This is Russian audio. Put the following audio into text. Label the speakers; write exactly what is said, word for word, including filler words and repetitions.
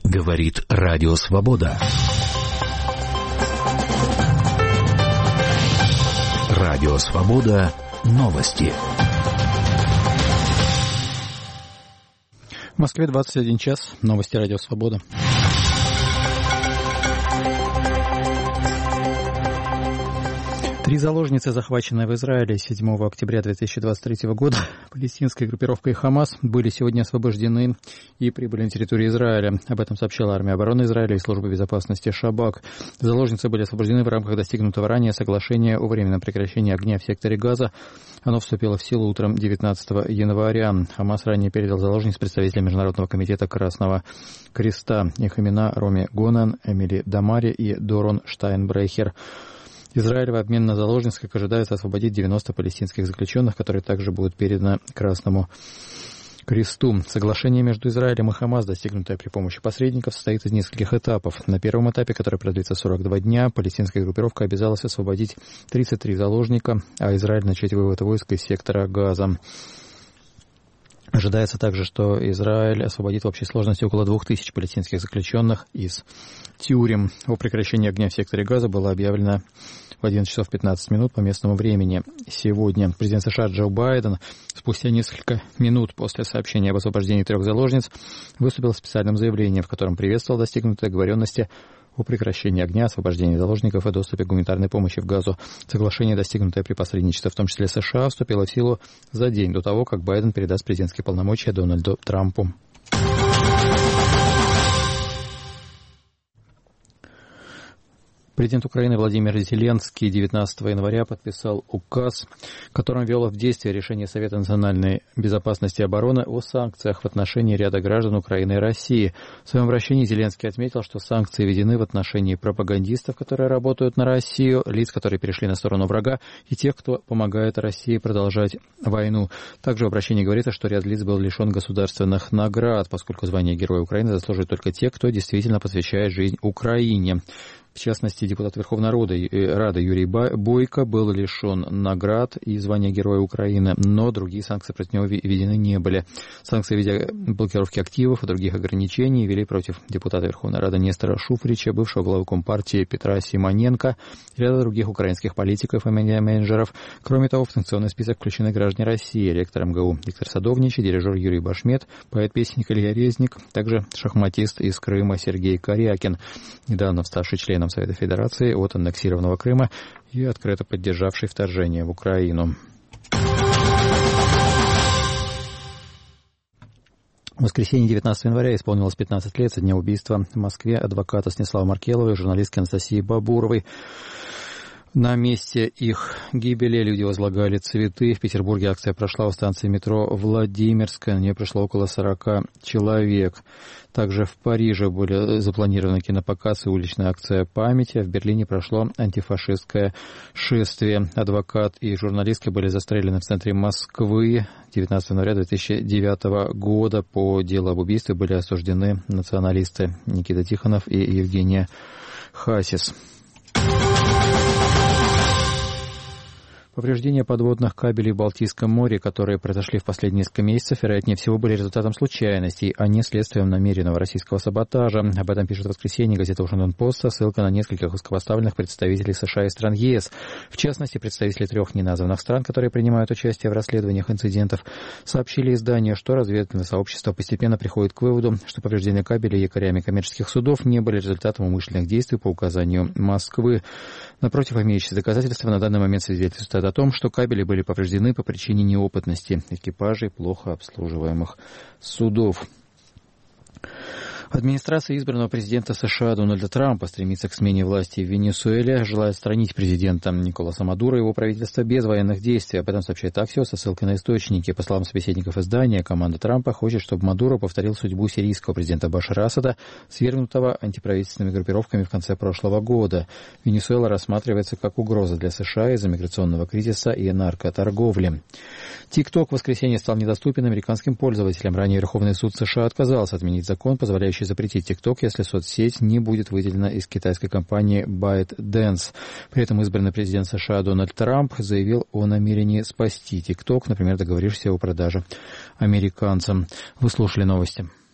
Speaker 1: Говорит Радио Свобода. Радио Свобода. Новости.
Speaker 2: В Москве двадцать один час. Новости Радио Свобода. Три заложницы, захваченные в Израиле седьмого октября две тысячи двадцать третьего года палестинской группировкой «Хамас», были сегодня освобождены и прибыли на территорию Израиля. Об этом сообщала армия обороны Израиля и служба безопасности «Шабак». Заложницы были освобождены в рамках достигнутого ранее соглашения о временном прекращении огня в секторе Газа. Оно вступило в силу утром девятнадцатого января. «Хамас» ранее передал заложниц представителям Международного комитета Красного Креста. Их имена — Роми Гонан, Эмили Дамари и Дорон Штайнбрехер. Израиль в обмен на заложниц, как ожидается, освободит девяносто палестинских заключенных, которые также будут переданы Красному Кресту. Соглашение между Израилем и Хамас, достигнутое при помощи посредников, состоит из нескольких этапов. На первом этапе, который продлится сорок два дня, палестинская группировка обязалась освободить тридцать три заложника, а Израиль начать вывод войск из сектора Газа. Ожидается также, что Израиль освободит в общей сложности около двух тысяч палестинских заключенных из тюрем. О прекращении огня в секторе Газа было объявлено в одиннадцать часов пятнадцать минут по местному времени сегодня. Президент США Джо Байден спустя несколько минут после сообщения об освобождении трех заложниц выступил с специальным заявлением, в котором приветствовал достигнутые договоренности о прекращении огня, освобождении заложников и доступе к гуманитарной помощи в Газу. Соглашение, достигнутое при посредничестве, в том числе США, вступило в силу за день до того, как Байден передаст президентские полномочия Дональду Трампу. Президент Украины Владимир Зеленский девятнадцатого января подписал указ, которым ввел в действие решение Совета национальной безопасности и обороны о санкциях в отношении ряда граждан Украины и России. В своем обращении Зеленский отметил, что санкции введены в отношении пропагандистов, которые работают на Россию, лиц, которые перешли на сторону врага, и тех, кто помогает России продолжать войну. Также в обращении говорится, что ряд лиц был лишен государственных наград, поскольку звание Героя Украины заслуживают только те, кто действительно посвящает жизнь Украине. В частности, депутат Верховной Рады Юрий Бойко был лишен наград и звания Героя Украины, но другие санкции против него введены не были. Санкции в виде блокировки активов и других ограничений ввели против депутата Верховной Рады Нестора Шуфрича, бывшего главы Компартии Петра Симоненко и ряда других украинских политиков и медиа-менеджеров. Кроме того, в санкционный список включены граждане России: ректор эм гэ у Виктор Садовничий, дирижер Юрий Башмет, поэт-песенник Илья Резник, также шахматист из Крыма Сергей Корякин, недавно ставший членом Совета Федерации от аннексированного Крыма и открыто поддержавший вторжение в Украину. В воскресенье девятнадцатого января исполнилось пятнадцать лет со дня убийства в Москве адвоката Станислава Маркелова и журналистки Анастасии Бабуровой. На месте их гибели люди возлагали цветы. В Петербурге акция прошла у станции метро Владимирская. На нее пришло около сорока человек. Также в Париже были запланированы кинопоказ и уличная акция памяти. В Берлине прошло антифашистское шествие. Адвокат и журналистка были застрелены в центре Москвы девятнадцатого января две тысячи девятого года. По делу об убийстве были осуждены националисты Никита Тихонов и Евгения Хасис. Повреждения подводных кабелей в Балтийском море, которые произошли в последние несколько месяцев, вероятнее всего, были результатом случайностей, а не следствием намеренного российского саботажа. Об этом пишет в воскресенье газета «Вашингтон-Пост» со ссылкой на нескольких высокопоставленных представителей США и стран е эс. В частности, представители трех неназванных стран, которые принимают участие в расследованиях инцидентов, сообщили изданию, что разведывательное сообщество постепенно приходит к выводу, что повреждения кабелей якорями коммерческих судов не были результатом умышленных действий по указанию Москвы. Напротив, имеющиеся доказательства на данный момент свидетельствуют о том, что кабели были повреждены по причине неопытности экипажей плохо обслуживаемых судов. Администрация избранного президента США Дональда Трампа стремится к смене власти в Венесуэле, желая отстранить президента Николаса Мадуро и его правительство без военных действий. Об этом сообщает Axios со ссылкой на источники. По словам собеседников издания, команда Трампа хочет, чтобы Мадуро повторил судьбу сирийского президента Башара Асада, свергнутого антиправительственными группировками в конце прошлого года. Венесуэла рассматривается как угроза для США из-за миграционного кризиса и наркоторговли. TikTok в воскресенье стал недоступен американским пользователям. Ранее Верховный суд США отказался отменить закон, позволяющий запретить TikTok, если соцсеть не будет выделена из китайской компании ByteDance. При этом избранный президент США Дональд Трамп заявил о намерении спасти TikTok, например, договорившись о продаже американцам. Вы слушали новости.